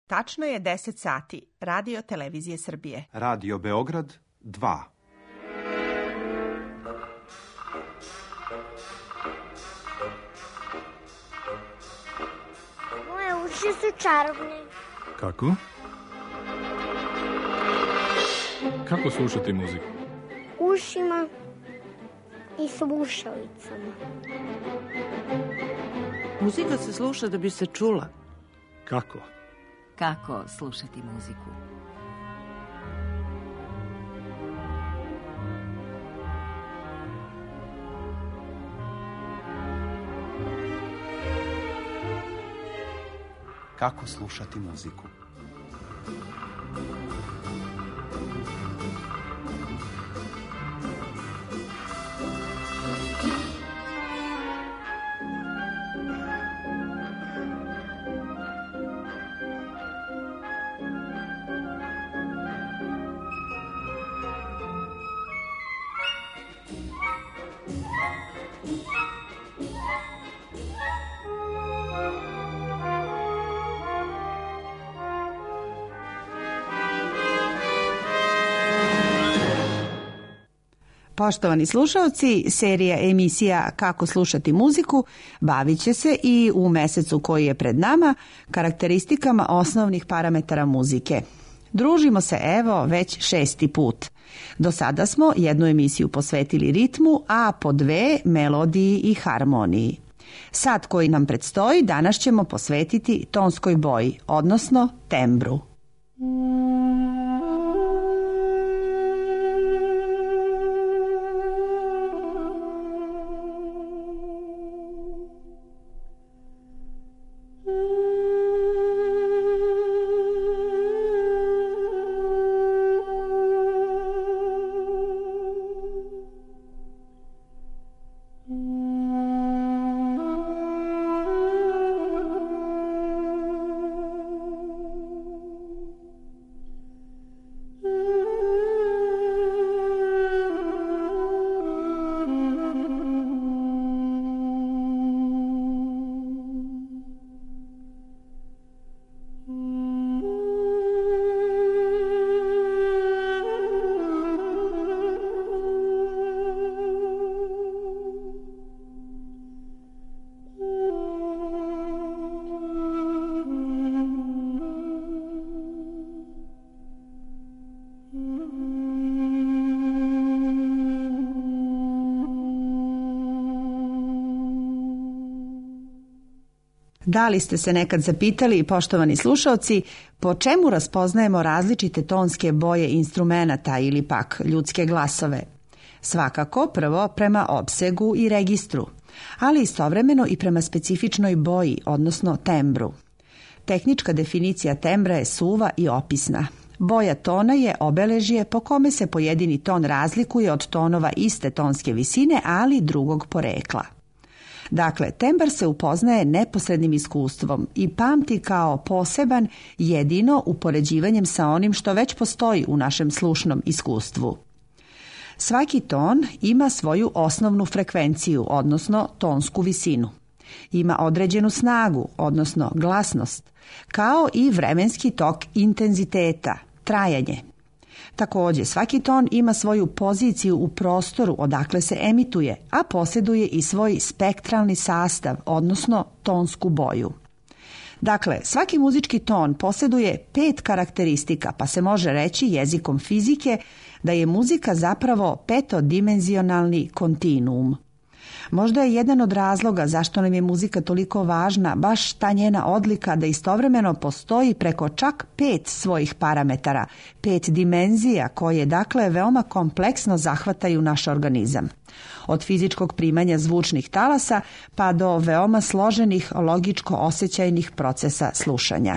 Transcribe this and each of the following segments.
Tačno je 10 sati. Radio Televizije Srbije. Radio Beograd 2. Moje uši su čarobne. Kako? Kako slušati muziku? Ušima i slušalicama. Muzika se sluša da bi se čula. Kako? Kako slušati muziku? Kako slušati muziku? Poštovani slušalci, serija emisija Kako slušati muziku bavit će se i u mesecu koji je pred nama karakteristikama osnovnih parametara muzike. Družimo se evo već 6. put. Do sada smo jednu emisiju posvetili ritmu, a po 2 melodiji i harmoniji. Sat koji nam predstoji danas ćemo posvetiti tonskoj boji, odnosno tembru. Da li ste se nekad zapitali, poštovani slušaoci, po čemu raspoznajemo različite tonske boje instrumenata ili pak ljudske glasove? Svakako prvo prema opsegu i registru, ali istovremeno i prema specifičnoj boji, odnosno tembru. Tehnička definicija tembra je suva i opisna. Boja tona je obeležje po kome se pojedini ton razlikuje od tonova iste tonske visine, ali drugog porekla. Dakle, tembr se upoznaje neposrednim iskustvom i pamti kao poseban jedino upoređivanjem sa onim što već postoji u našem slušnom iskustvu. Svaki ton ima svoju osnovnu frekvenciju, odnosno tonsku visinu. Ima određenu snagu, odnosno glasnost, kao i vremenski tok intenziteta, trajanje. Također, svaki ton ima svoju poziciju u prostoru odakle se emituje, a posjeduje i svoj spektralni sastav, odnosno tonsku boju. Dakle, svaki muzički ton posjeduje 5 karakteristika, pa se može reći jezikom fizike da je muzika zapravo petodimenzionalni kontinuum. Možda je jedan od razloga zašto nam je muzika toliko važna baš ta njena odlika da istovremeno postoji preko čak 5 svojih parametara, 5 dimenzija koje dakle veoma kompleksno zahvataju naš organizam. Od fizičkog primanja zvučnih talasa pa do veoma složenih logičko-osjećajnih procesa slušanja.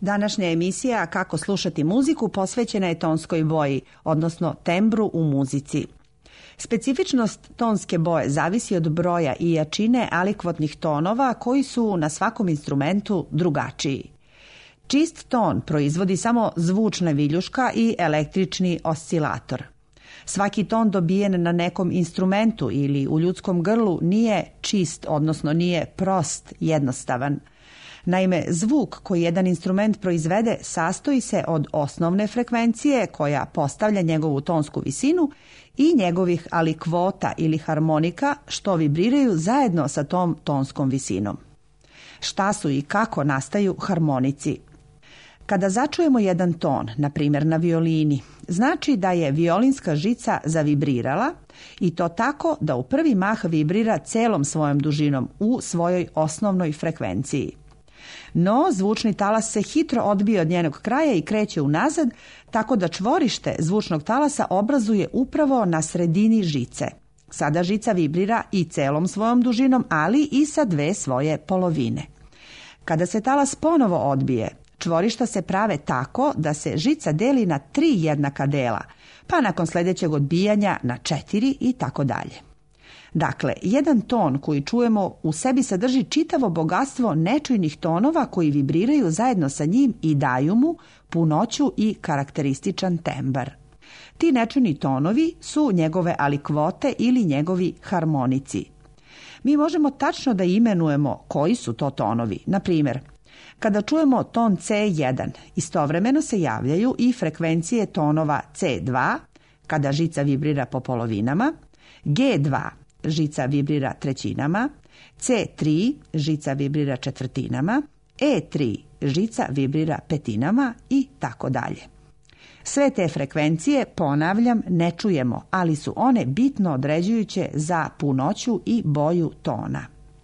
Današnja emisija Kako slušati muziku posvećena je tonskoj boji, odnosno tembru u muzici. Specifičnost tonske boje zavisi od broja i jačine alikvotnih tonova koji su na svakom instrumentu drugačiji. Čist ton proizvodi samo zvučna viljuška i električni oscilator. Svaki ton dobijen na nekom instrumentu ili u ljudskom grlu nije čist, odnosno nije prost, jednostavan. Naime, zvuk koji jedan instrument proizvede sastoji se od osnovne frekvencije koja postavlja njegovu tonsku visinu i njegovih alikvota ili harmonika što vibriraju zajedno sa tom tonskom visinom. Šta su i kako nastaju harmonici? Kada začujemo jedan ton, na primjer na violini, znači da je violinska žica zavibrirala i to tako da u prvi mah vibrira celom svojom dužinom u svojoj osnovnoj frekvenciji. No, zvučni talas se hitro odbije od njenog kraja i kreće unazad, tako da čvorište zvučnog talasa obrazuje upravo na sredini žice. Sada žica vibrira i celom svojom dužinom, ali i sa dve svoje polovine. Kada se talas ponovo odbije, čvorišta se prave tako da se žica deli na 3 jednaka dela, pa nakon sljedećeg odbijanja na 4 i tako dalje. Dakle, jedan ton koji čujemo u sebi sadrži čitavo bogatstvo nečujnih tonova koji vibriraju zajedno sa njim i daju mu punoću i karakterističan tembar. Ti nečujni tonovi su njegove alikvote ili njegovi harmonici. Mi možemo tačno da imenujemo koji su to tonovi. Na primjer, kada čujemo ton C1, istovremeno se javljaju i frekvencije tonova C2, kada žica vibrira po polovinama, G2, žica vibrira trećinama, C3, žica vibrira četvrtinama, E3, žica vibrira petinama i tako dalje. Sve te frekvencije, ponavljam, ne čujemo, ali su one bitno određujuće za punoću i boju tona.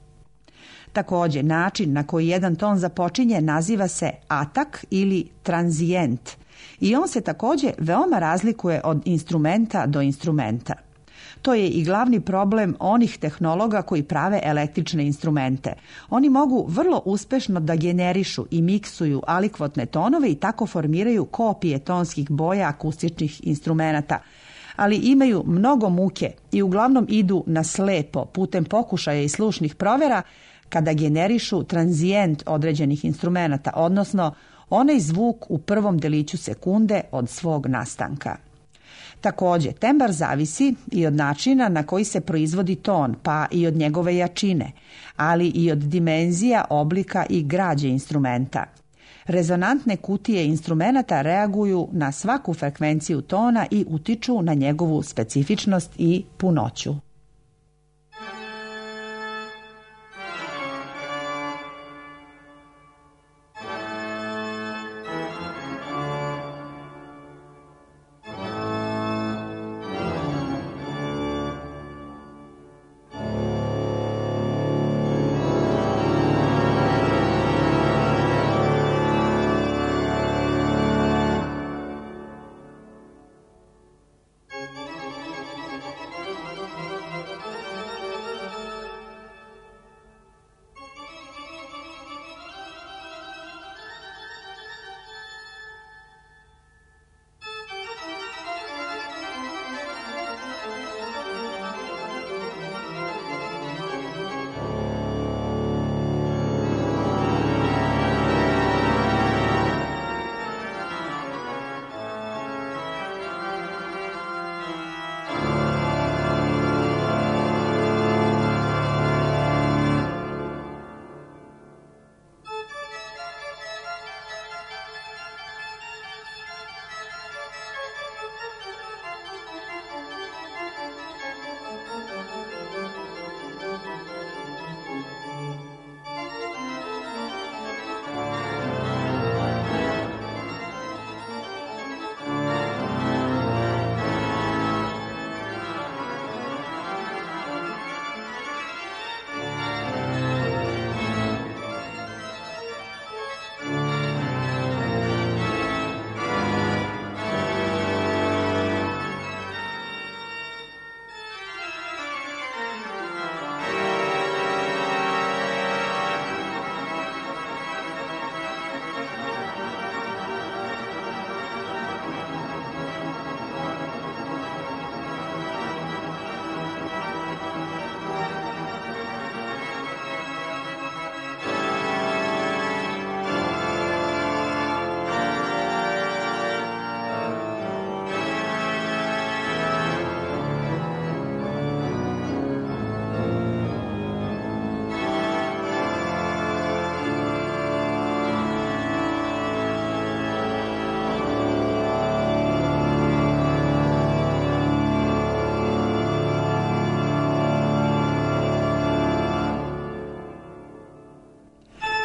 Također, način na koji jedan ton započinje naziva se atak ili tranzijent i on se također veoma razlikuje od instrumenta do instrumenta. To je i glavni problem onih tehnologa koji prave električne instrumente. Oni mogu vrlo uspešno da generišu i miksuju alikvotne tonove i tako formiraju kopije tonskih boja akustičnih instrumenata, ali imaju mnogo muke i uglavnom idu na slepo putem pokušaja i slušnih provera kada generišu tranzijent određenih instrumenata, odnosno onaj zvuk u prvom deliću sekunde od svog nastanka. Također, tembar zavisi i od načina na koji se proizvodi ton, pa i od njegove jačine, ali i od dimenzija, oblika i građe instrumenta. Rezonantne kutije instrumenata reaguju na svaku frekvenciju tona i utiču na njegovu specifičnost i punoću.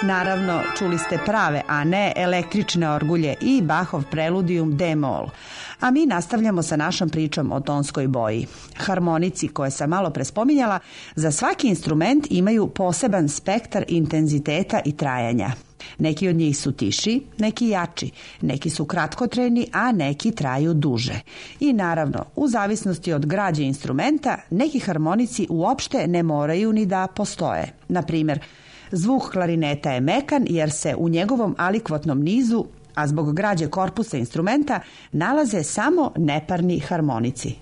Naravno, čuli ste prave, a ne električne orgulje i Bachov preludijum D-mol. A mi nastavljamo sa našom pričom o tonskoj boji. Harmonici koje sam malo prespominjala, za svaki instrument imaju poseban spektar intenziteta i trajanja. Neki od njih su tiši, neki jači, neki su kratkotrajni, a neki traju duže. I naravno, u zavisnosti od građe instrumenta, neki harmonici uopšte ne moraju ni da postoje. Na primjer, zvuk klarineta je mekan jer se u njegovom alikvotnom nizu, a zbog građe korpusa instrumenta, nalaze samo neparni harmonici.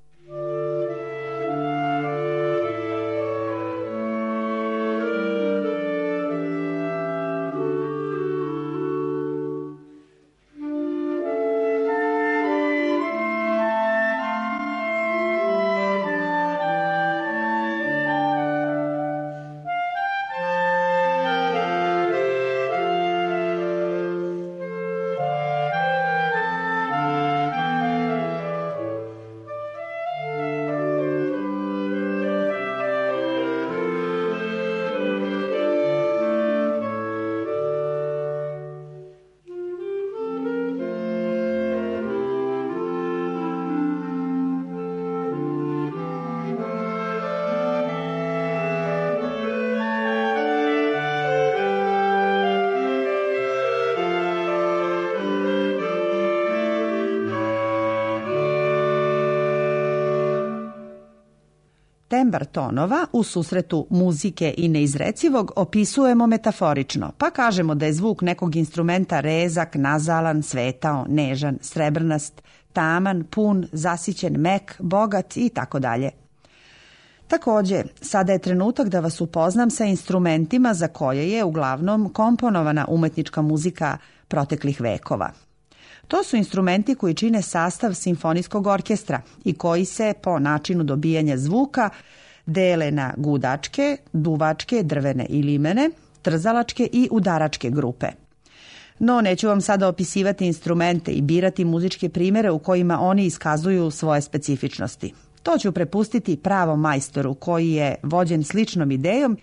Tembr tonova u susretu muzike i neizrecivog opisujemo metaforično, pa kažemo da je zvuk nekog instrumenta rezak, nazalan, svetao, nežan, srebrnast, taman, pun, zasićen, mek, bogat i tako dalje. Takođe, sada je trenutak da vas upoznam sa instrumentima za koje je uglavnom komponovana umetnička muzika proteklih vekova. To su instrumenti koji čine sastav simfonijskog orkestra i koji se po načinu dobijanja zvuka dele na gudačke, duvačke, drvene i limene, trzalačke i udaračke grupe. No, neću vam sada opisivati instrumente i birati muzičke primere u kojima oni iskazuju svoje specifičnosti. To ću prepustiti pravom majstoru koji je, vođen sličnom idejom,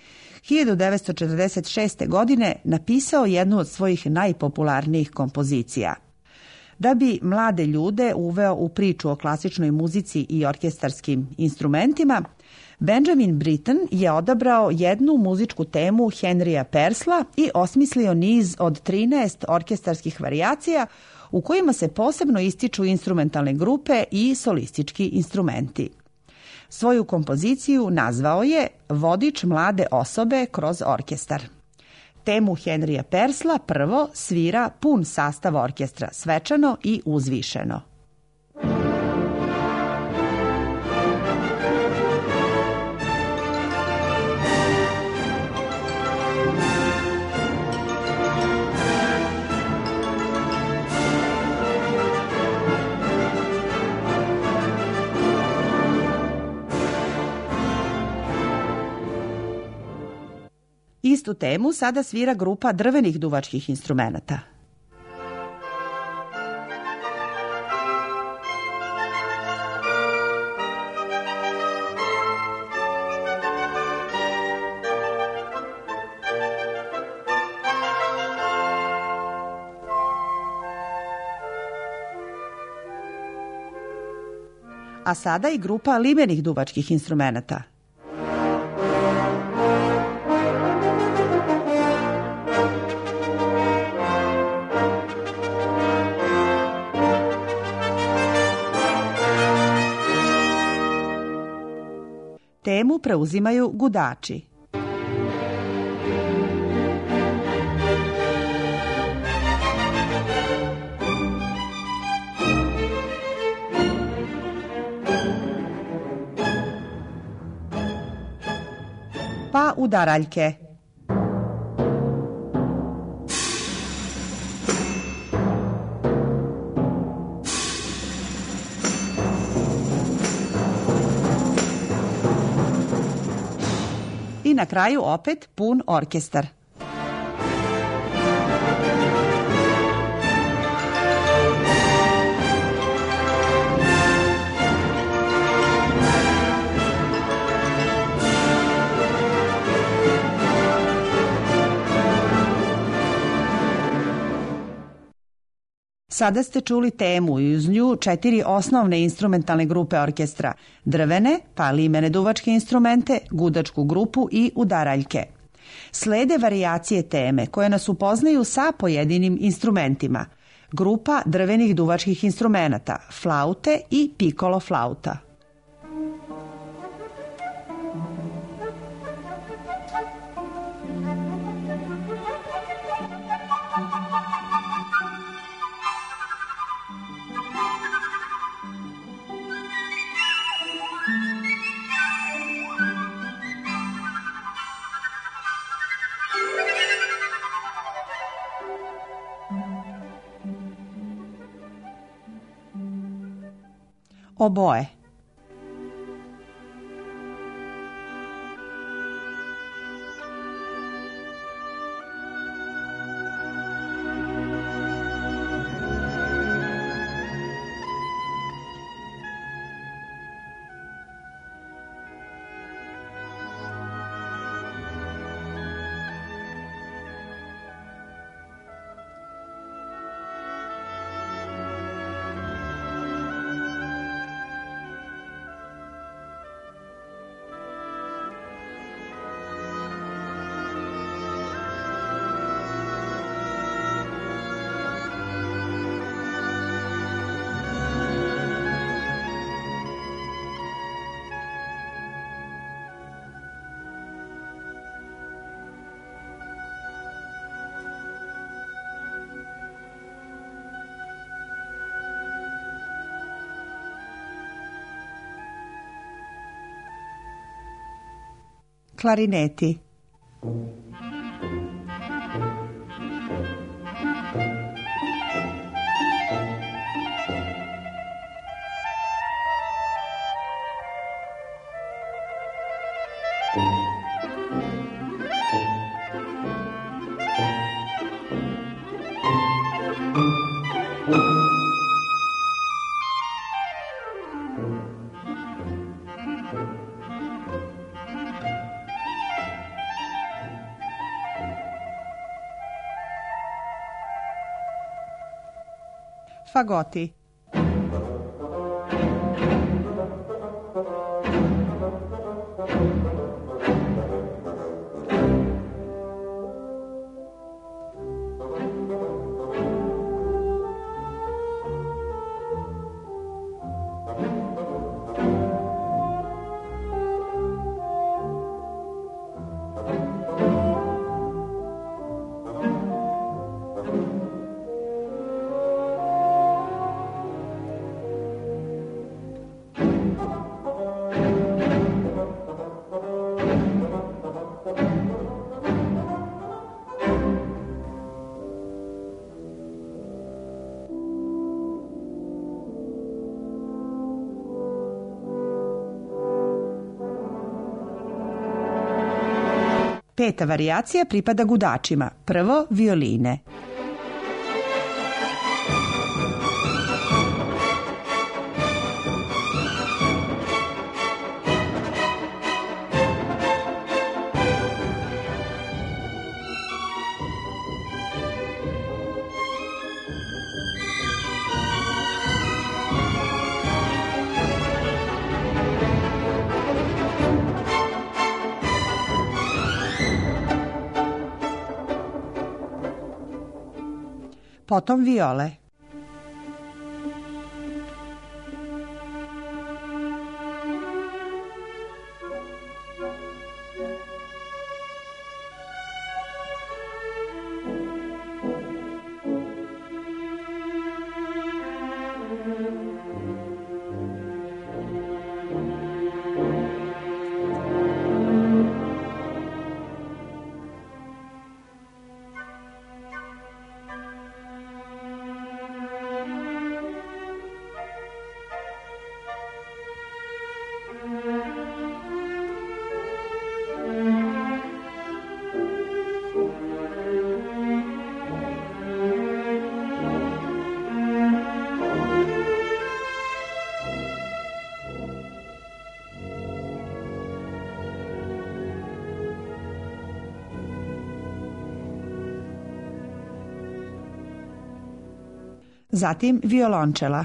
1946. godine napisao jednu od svojih najpopularnijih kompozicija. Da bi mlade ljude uveo u priču o klasičnoj muzici i orkestarskim instrumentima, Benjamin Britten je odabrao jednu muzičku temu Henrya Purcella i osmislio niz od 13 orkestarskih varijacija u kojima se posebno ističu instrumentalne grupe i solistički instrumenti. Svoju kompoziciju nazvao je Vodič mlade osobe kroz orkestar. Temu Henrya Purcella prvo svira pun sastav orkestra, svečano i uzvišeno. Istu temu sada svira grupa drvenih duvačkih instrumenata. A sada i grupa limenih duvačkih instrumenata. Temu preuzimaju gudači. Pa udaraljke. I na kraju opet pun orkestar. Sada ste čuli temu i uz nju 4 osnovne instrumentalne grupe orkestra, drvene, pa limene duvačke instrumente, gudačku grupu i udaraljke. Slede varijacije teme koje nas upoznaju sa pojedinim instrumentima. Grupa drvenih duvačkih instrumenata, flaute i pikolo flauta. Oboe. Klarineti. Fagoti. Peta varijacija pripada gudačima. Prvo violine. Potom viole. zatim violončela.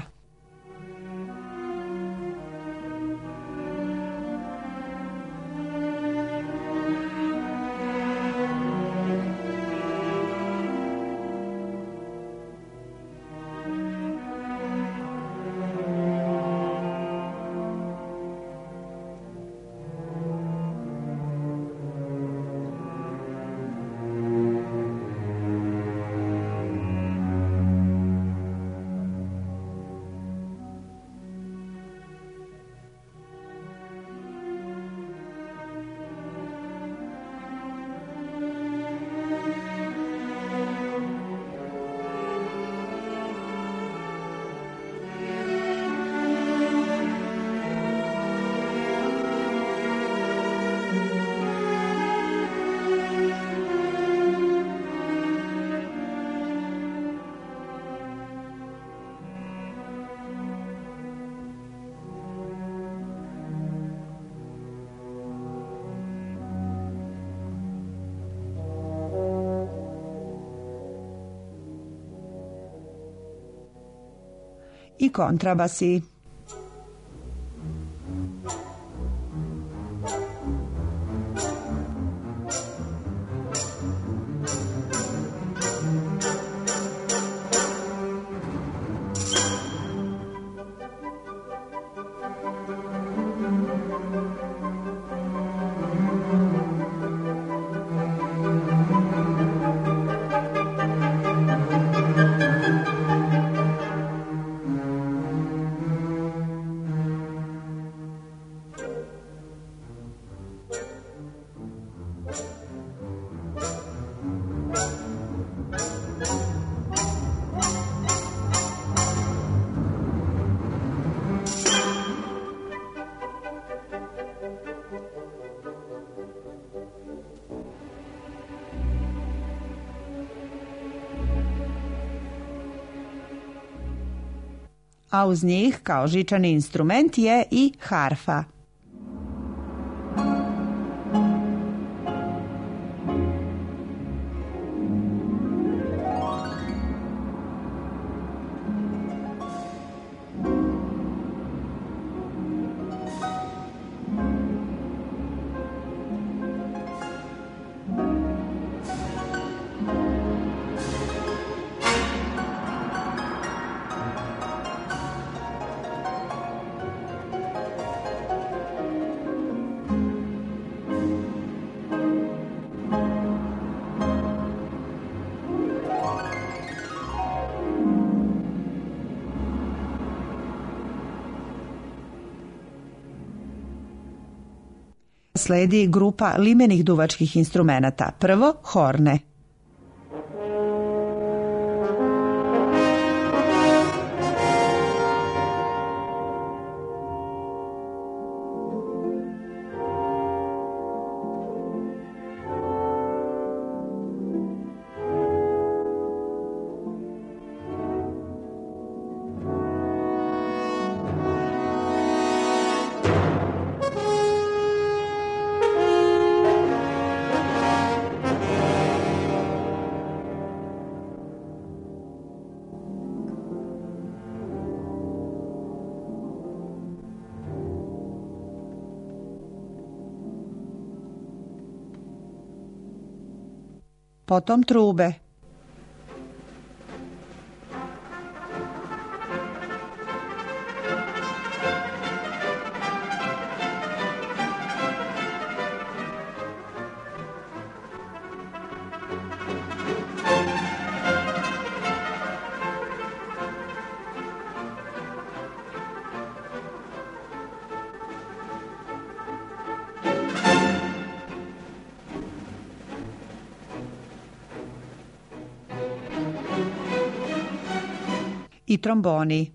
I kontrabasi. A uz njih kao žičani instrument je i harfa. Sledi grupa limenih duvačkih instrumenata. Prvo, horne. Potom trube. I tromboni.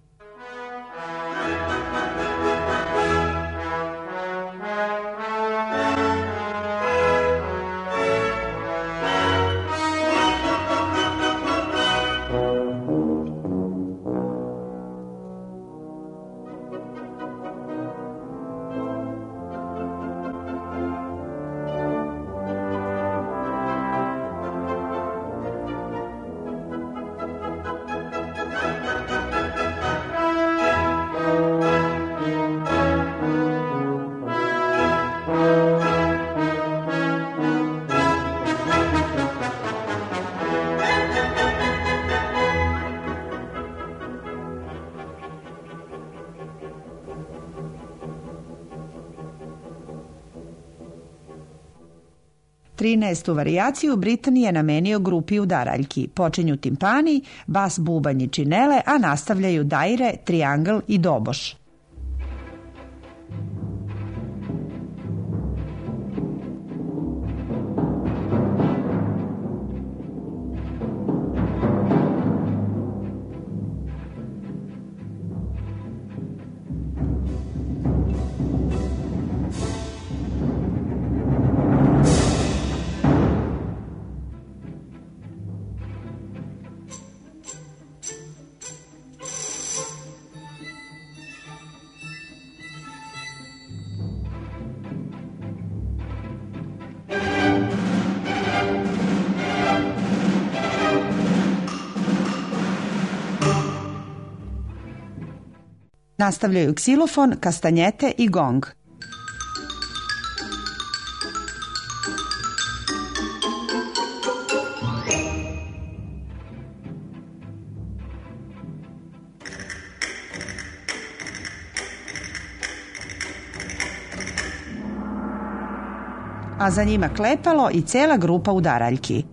13. varijaciju Britan je namenio grupi udaraljki. Počinju timpani, bas, bubanj i činele, a nastavljaju daire, triangl i doboš. Nastavljaju ksilofon, kastanjete i gong. A za njima klepalo i cela grupa udaraljki.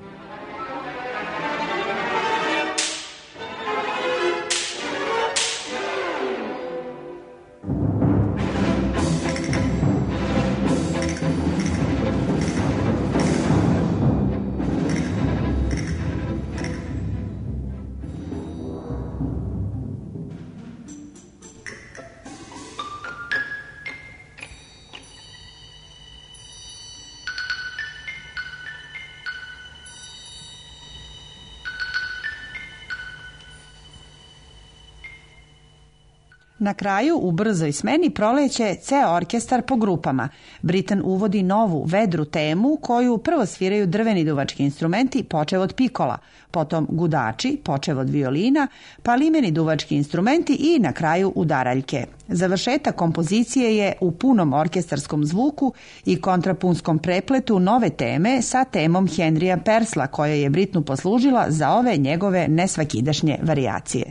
Na kraju, u brzoj smeni proleće ceo orkestar po grupama. Britan uvodi novu, vedru temu koju prvo sviraju drveni duvački instrumenti, počev od pikola, potom gudači, počev od violina, pa limeni duvački instrumenti i na kraju udaraljke. Završetak kompozicije je u punom orkestarskom zvuku i kontrapunskom prepletu nove teme sa temom Henrya Purcella, koja je Britanu poslužila za ove njegove nesvakidašnje varijacije.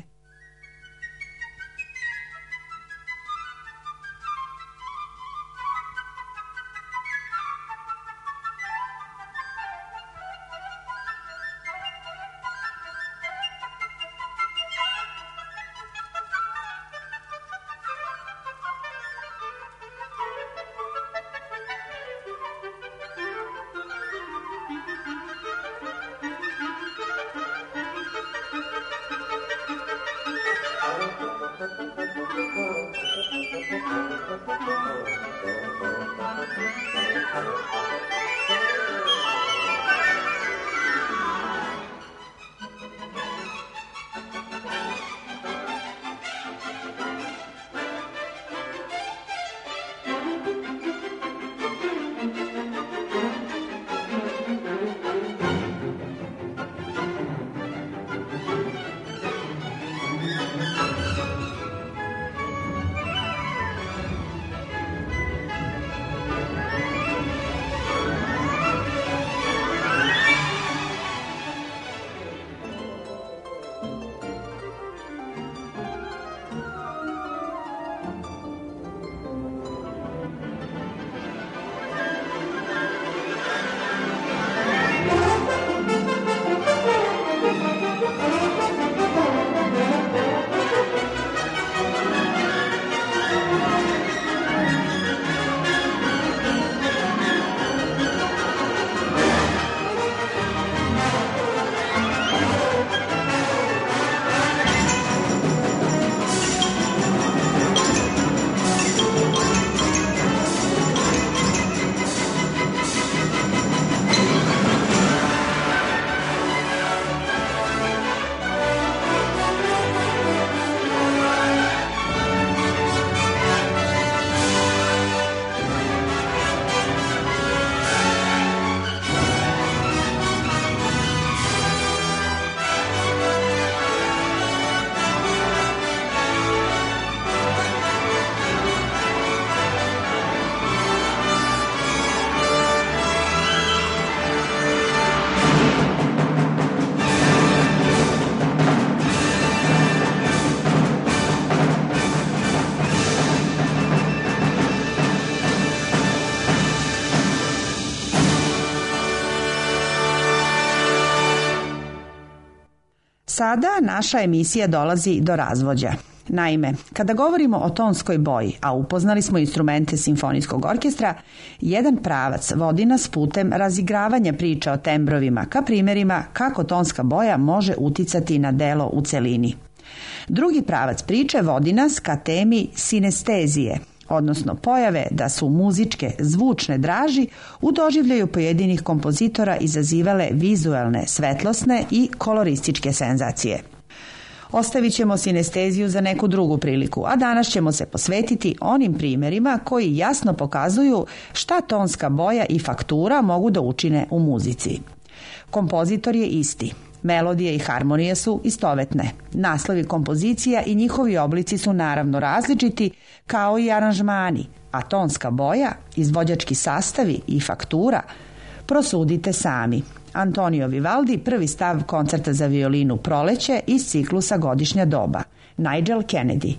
Sada naša emisija dolazi do razvođa. Naime, kada govorimo o tonskoj boji, a upoznali smo instrumente simfonijskog orkestra, jedan pravac vodi nas putem razigravanja priča o tembrovima ka primjerima kako tonska boja može uticati na delo u celini. Drugi pravac priče vodi nas ka temi sinestezije, odnosno pojave da su muzičke zvučne draži u doživljaju pojedinih kompozitora izazivale vizuelne, svetlosne i kolorističke senzacije. Ostavit ćemo sinesteziju za neku drugu priliku, a danas ćemo se posvetiti onim primjerima koji jasno pokazuju šta tonska boja i faktura mogu da učine u muzici. Kompozitor je isti. Melodije i harmonije su istovetne. Naslovi kompozicija i njihovi oblici su naravno različiti, kao i aranžmani, a tonska boja, izvođački sastavi i faktura prosudite sami. Antonio Vivaldi, prvi stav koncerta za violinu Proleće iz ciklusa Godišnja doba. Nigel Kennedy.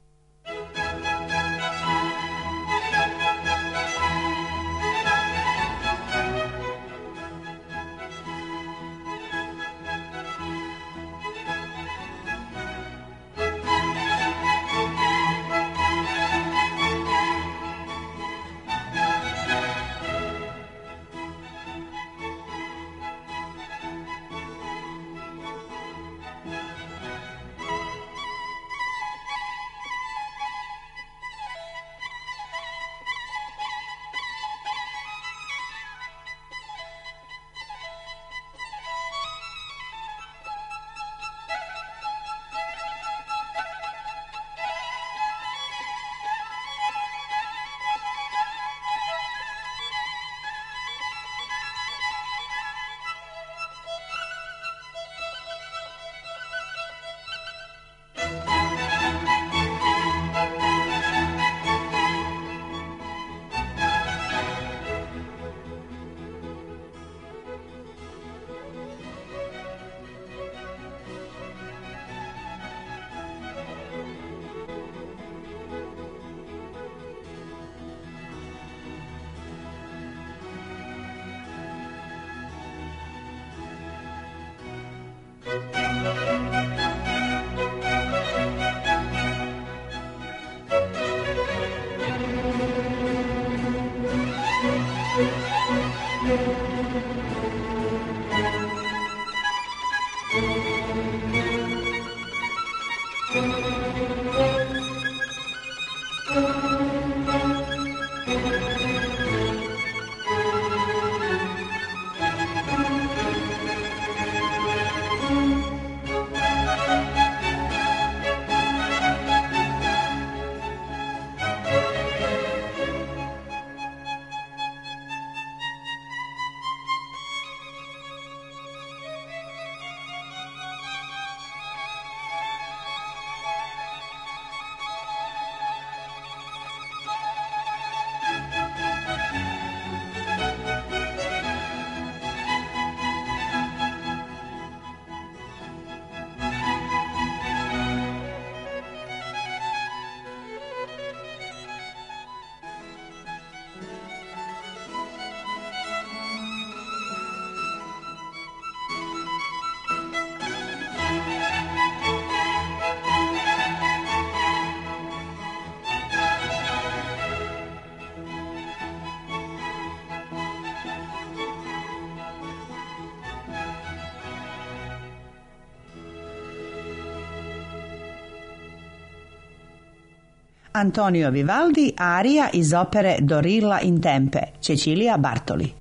Antonio Vivaldi, arija iz opere Dorilla in Tempe, Cecilia Bartoli.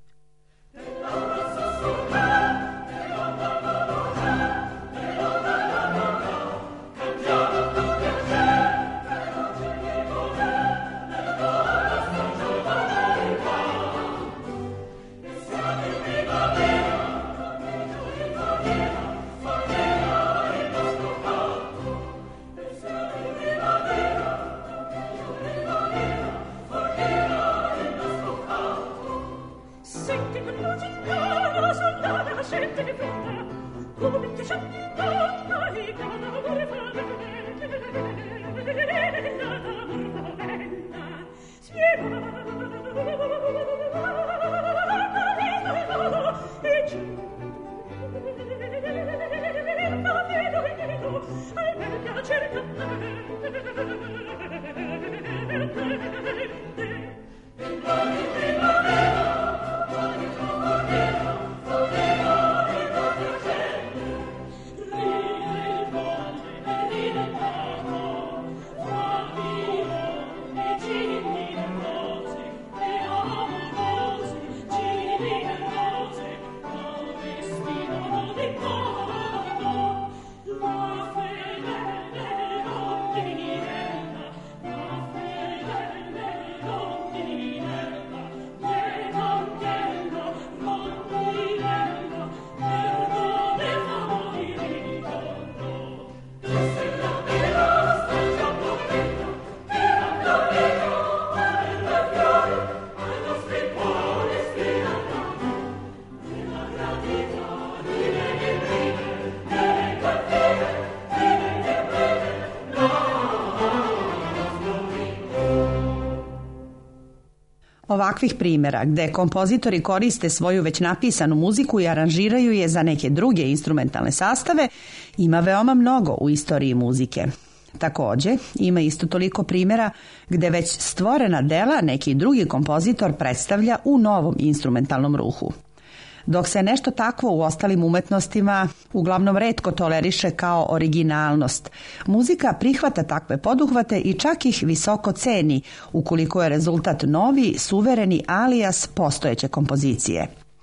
Sì. Ovakvih primjera gde kompozitori koriste svoju već napisanu muziku i aranžiraju je za neke druge instrumentalne sastave ima veoma mnogo u istoriji muzike. Takođe, ima isto toliko primjera gde već stvorena dela neki drugi kompozitor predstavlja u novom instrumentalnom ruhu. Dok se nešto takvo u ostalim umetnostima uglavnom retko toleriše kao originalnost, muzika prihvata takve poduhvate i čak ih visoko ceni ukoliko je rezultat novi, suvereni alijas postojeće kompozicije.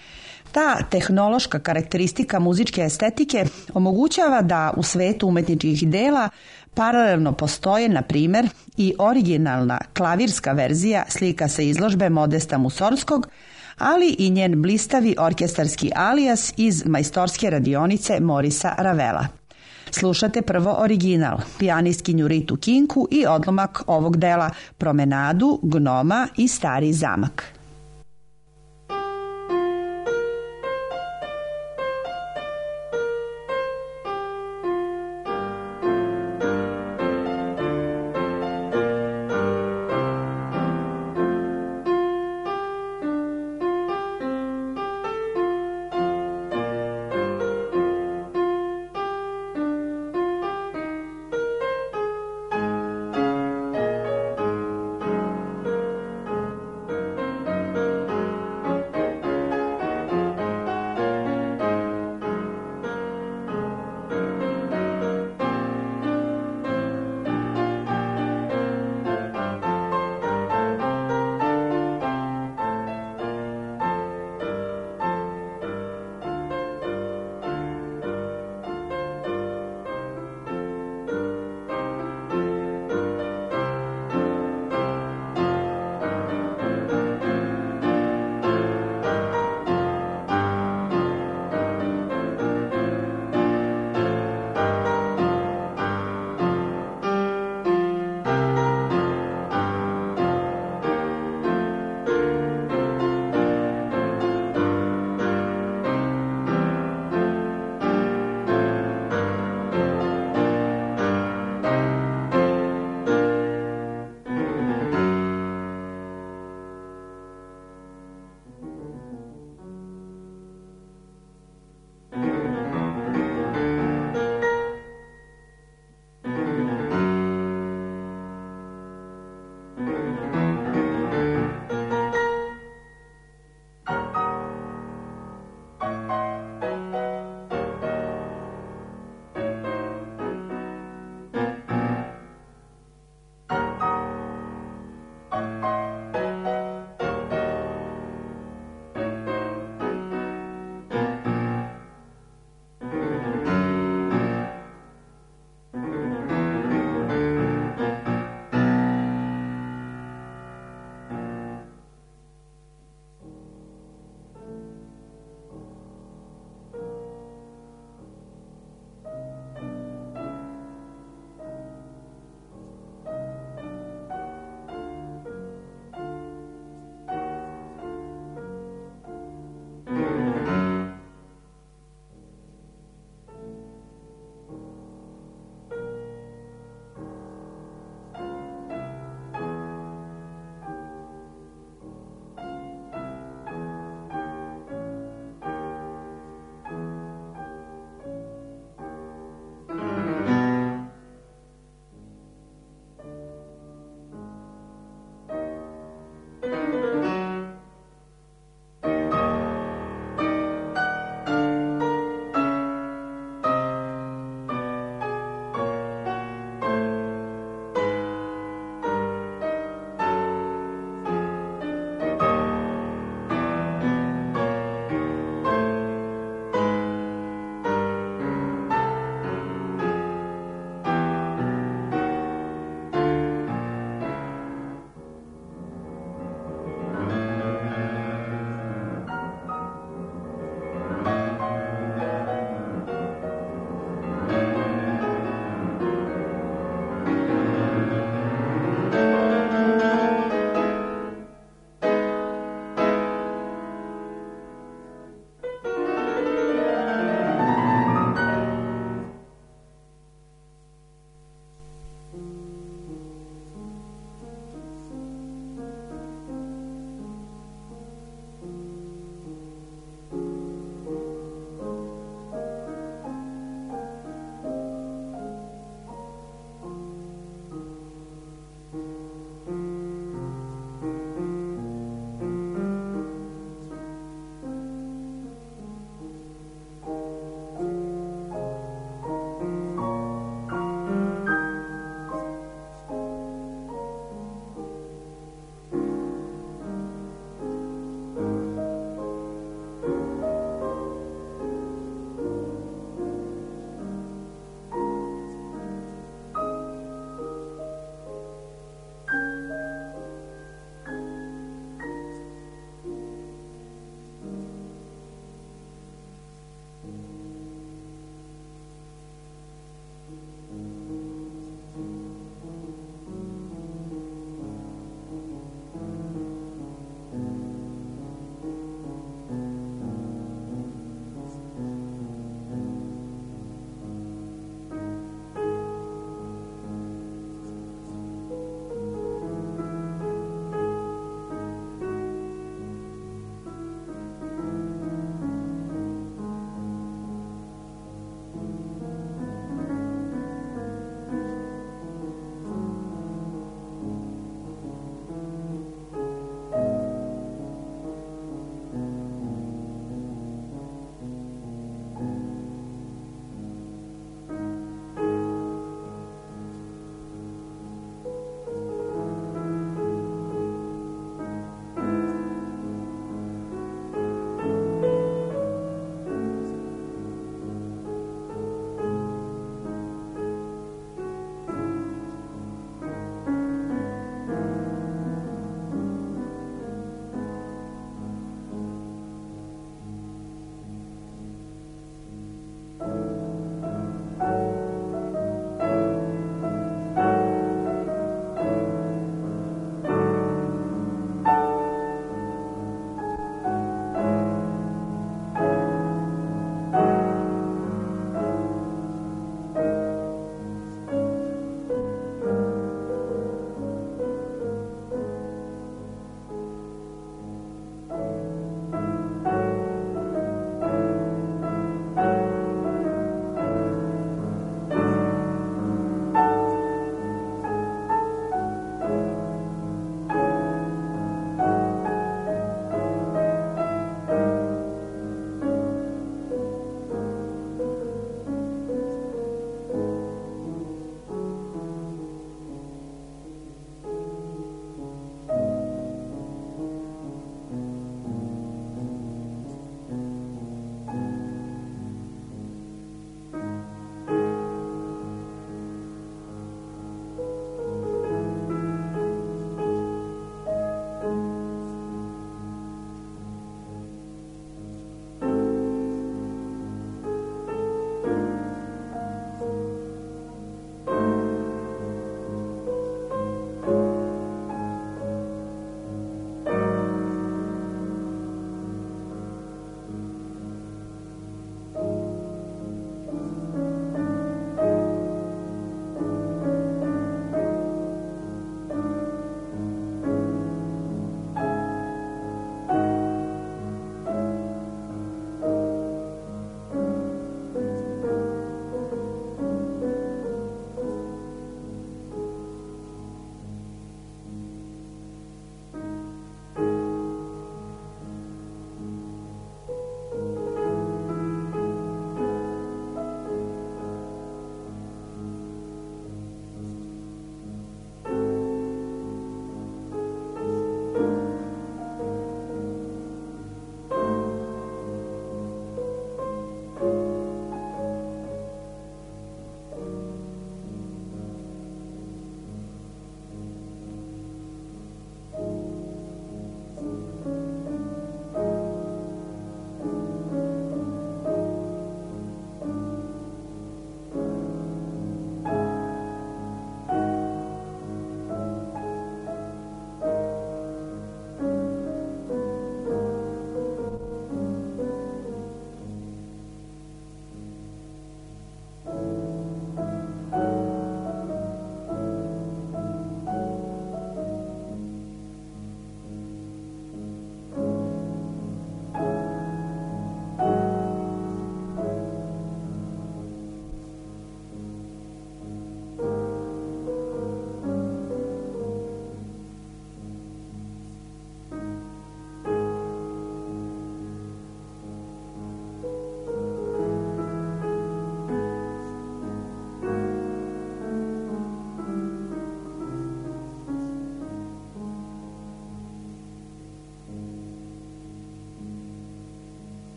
Ta tehnološka karakteristika muzičke estetike omogućava da u svetu umetničkih dela paralelno postoje, na primjer, i originalna klavirska verzija slika sa izložbe Modesta Musorgskog, ali i njen blistavi orkestarski alijas iz majstorske radionice Morisa Ravela. Slušate prvo original, pijanistkinju Ritu Kinku i odlomak ovog dela Promenadu, Gnoma i Stari zamak.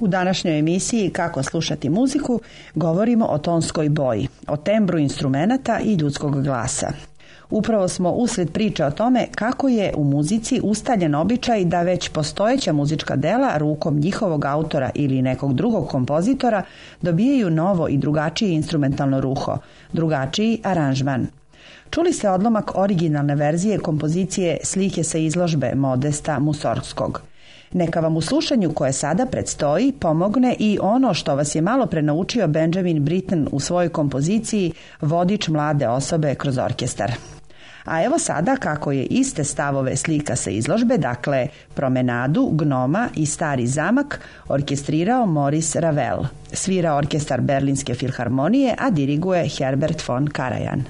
U današnjoj emisiji Kako slušati muziku govorimo o tonskoj boji, o tembru instrumenata i ljudskog glasa. Upravo smo usred priče o tome kako je u muzici ustaljen običaj da već postojeća muzička dela rukom njihovog autora ili nekog drugog kompozitora dobijaju novo i drugačije instrumentalno ruho, drugačiji aranžman. Čuli ste odlomak originalne verzije kompozicije Slike sa izložbe Modesta Musorgskog. Neka vam u slušanju koje sada predstoji pomogne i ono što vas je malo pre naučio Benjamin Britten u svojoj kompoziciji Vodič mlade osobe kroz orkestar. A evo sada kako je iste stavove Slika sa izložbe, dakle Promenadu, Gnoma i Stari zamak, orkestrirao Maurice Ravel. Svira orkestar Berlinske filharmonije, a diriguje Herbert von Karajan.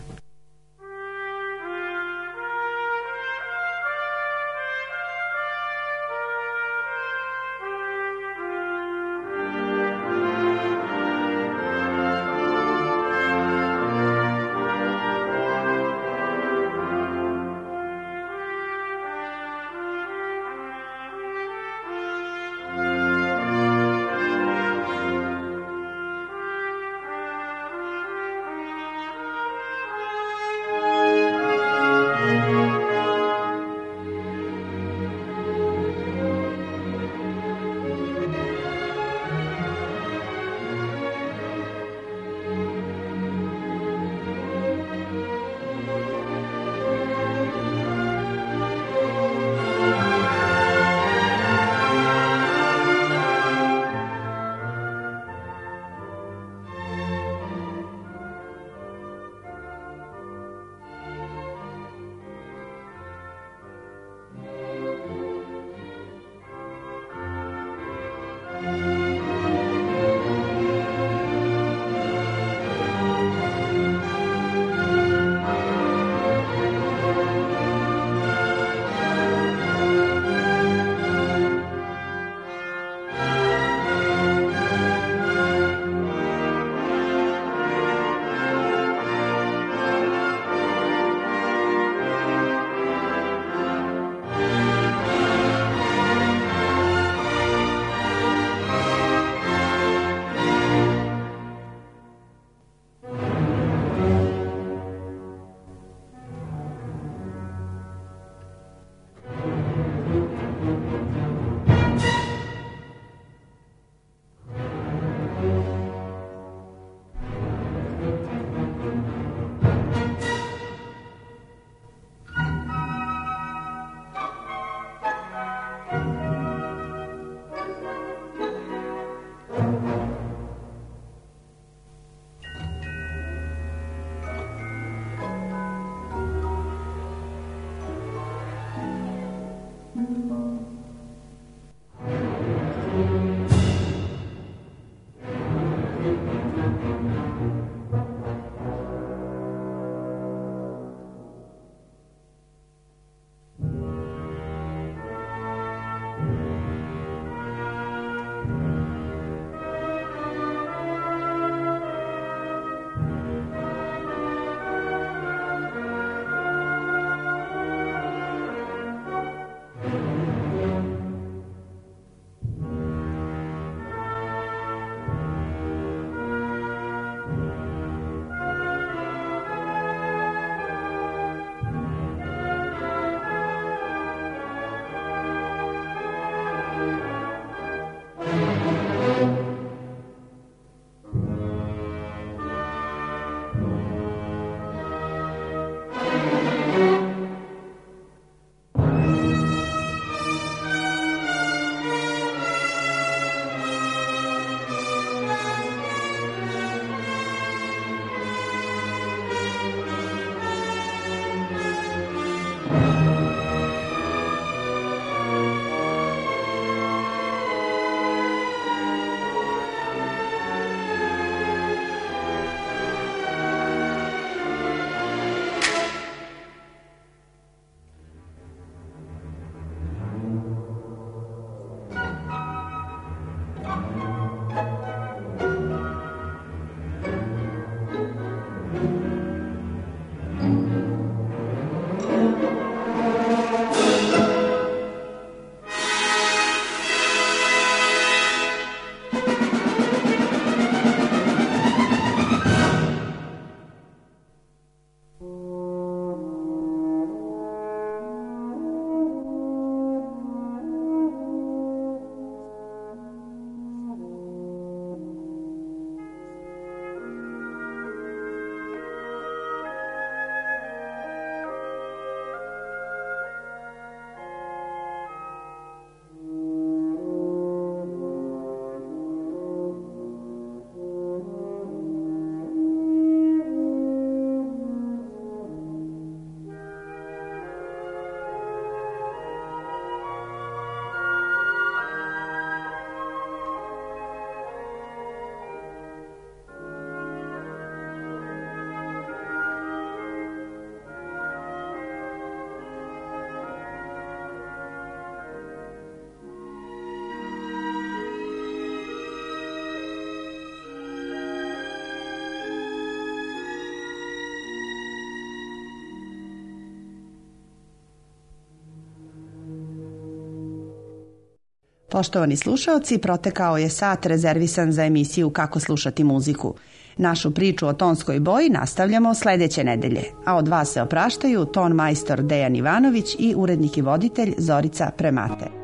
Poštovani slušaoci, protekao je sat rezervisan za emisiju Kako slušati muziku. Našu priču o tonskoj boji nastavljamo sledeće nedelje, a od vas se opraštaju ton majstor Dejan Ivanović i urednik i voditelj Zorica Premate.